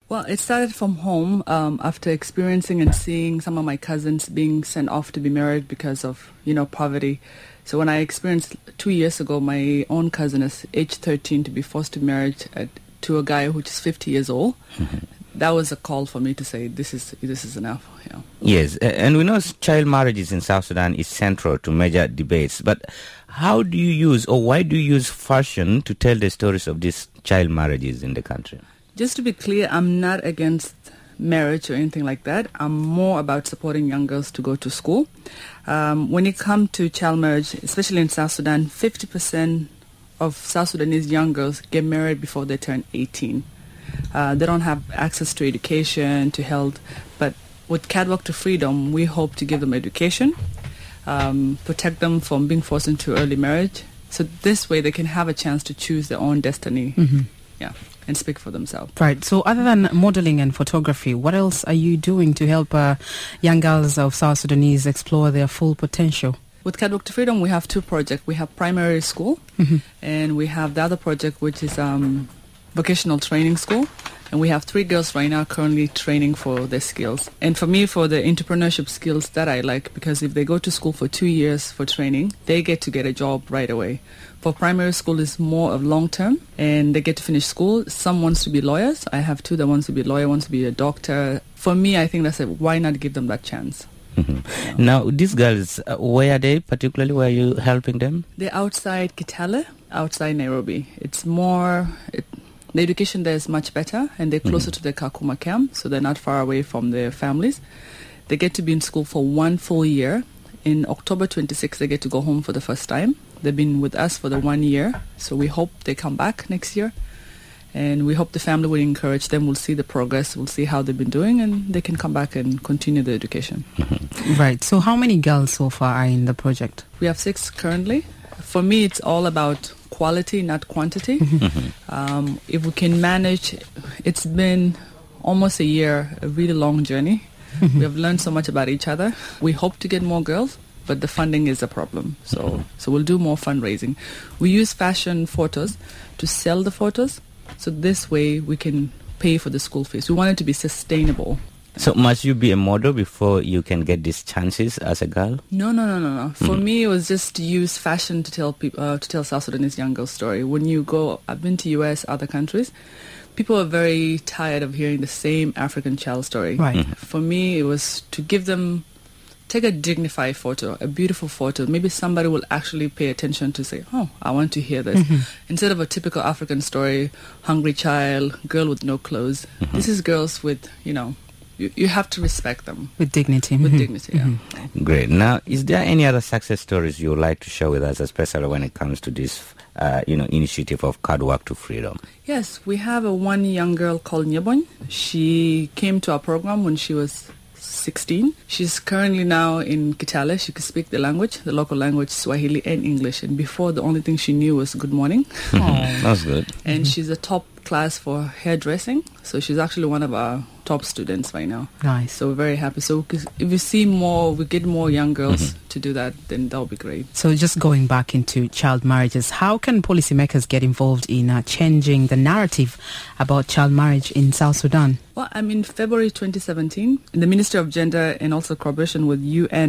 Well, it started from home after experiencing and seeing some of my cousins being sent off to be married because of, poverty. So when I experienced 2 years ago, my own cousin is age 13 to be forced to marriage to a guy which is 50 years old, that was a call for me to say this is enough. Yeah. Yes, and we know child marriages in South Sudan is central to major debates. But how do you use, or why do you use fashion to tell the stories of these child marriages in the country? Just to be clear, I'm not against marriage or anything like that. I'm more about supporting young girls to go to school. When it comes to child marriage, especially in South Sudan, 50% of South Sudanese young girls get married before they turn 18. They don't have access to education, to health, but with Catwalk to Freedom, we hope to give them education, protect them from being forced into early marriage, so this way they can have a chance to choose their own destiny, and speak for themselves. Right. So other than modeling and photography, what else are you doing to help young girls of South Sudanese explore their full potential? With Catwalk to Freedom, we have two projects. We have primary school, and we have the other project, which is vocational training school. And we have 3 girls right now currently training for their skills. And for me, for the entrepreneurship skills that I like, because if they go to school for 2 years for training, they get to get a job right away. For primary school, is more of long term, and they get to finish school. Some wants to be lawyers. I have 2 that wants to be a lawyer, wants to be a doctor. For me, I think why not give them that chance? Now, these girls, where are they particularly? Where are you helping them? They're outside Kitale, outside Nairobi. It's more... the education there is much better, and they're closer to the Kakuma camp, so they're not far away from their families. They get to be in school for 1 full year. In October 26, they get to go home for the first time. They've been with us for the 1 year, so we hope they come back next year. And we hope the family will encourage them. We'll see the progress. We'll see how they've been doing, and they can come back and continue the education. Right. So how many girls so far are in the project? We have 6 currently. For me, it's all about quality, not quantity. If we can manage, it's been almost a year, a really long journey. We have learned so much about each other. We hope to get more girls, but the funding is a problem. So we'll do more fundraising. We use fashion photos to sell the photos. So this way we can pay for the school fees. We want it to be sustainable. So must you be a model before you can get these chances as a girl? No. For me, it was just to use fashion to tell people, to tell South Sudanese young girls' story. When you go, I've been to US, other countries, people are very tired of hearing the same African child story. Right. For me, it was to give them, take a dignified photo, a beautiful photo. Maybe somebody will actually pay attention to say, oh, I want to hear this. Instead of a typical African story, hungry child, girl with no clothes. This is girls with, you have to respect them. With dignity. With dignity, yeah. Great. Now, is there any other success stories you would like to share with us, especially when it comes to this, initiative of Catwalk to Freedom? Yes, we have one young girl called Nyebon. She came to our program when she was 16. She's currently now in Kitale. She could speak the language, the local language, Swahili and English. And before, the only thing she knew was good morning. That's good. And she's a top class for hairdressing. So she's actually one of our top students right now. Nice. So we're very happy. So if we see more, we get more young girls to do that, then that'll be great. So just going back into child marriages, how can policymakers get involved in changing the narrative about child marriage in South Sudan? Well, in February 2017, the Ministry of Gender and also cooperation with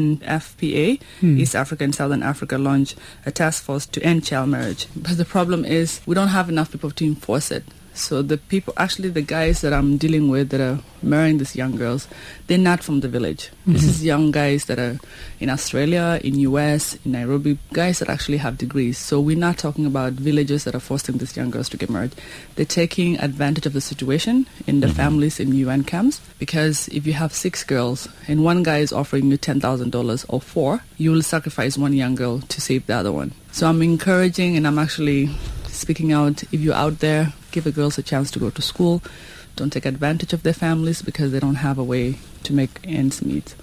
UNFPA, East Africa and Southern Africa, launched a task force to end child marriage. But the problem is we don't have enough people to enforce it. So the people, actually the guys that I'm dealing with that are marrying these young girls, they're not from the village. This is young guys that are in Australia, in US, in Nairobi, guys that actually have degrees. So we're not talking about villages that are forcing these young girls to get married. They're taking advantage of the situation in the families in UN camps, because if you have 6 girls and one guy is offering you $10,000 or 4, you will sacrifice one young girl to save the other one. So I'm encouraging, and I'm actually speaking out, if you're out there, give the girls a chance to go to school. Don't take advantage of their families because they don't have a way to make ends meet.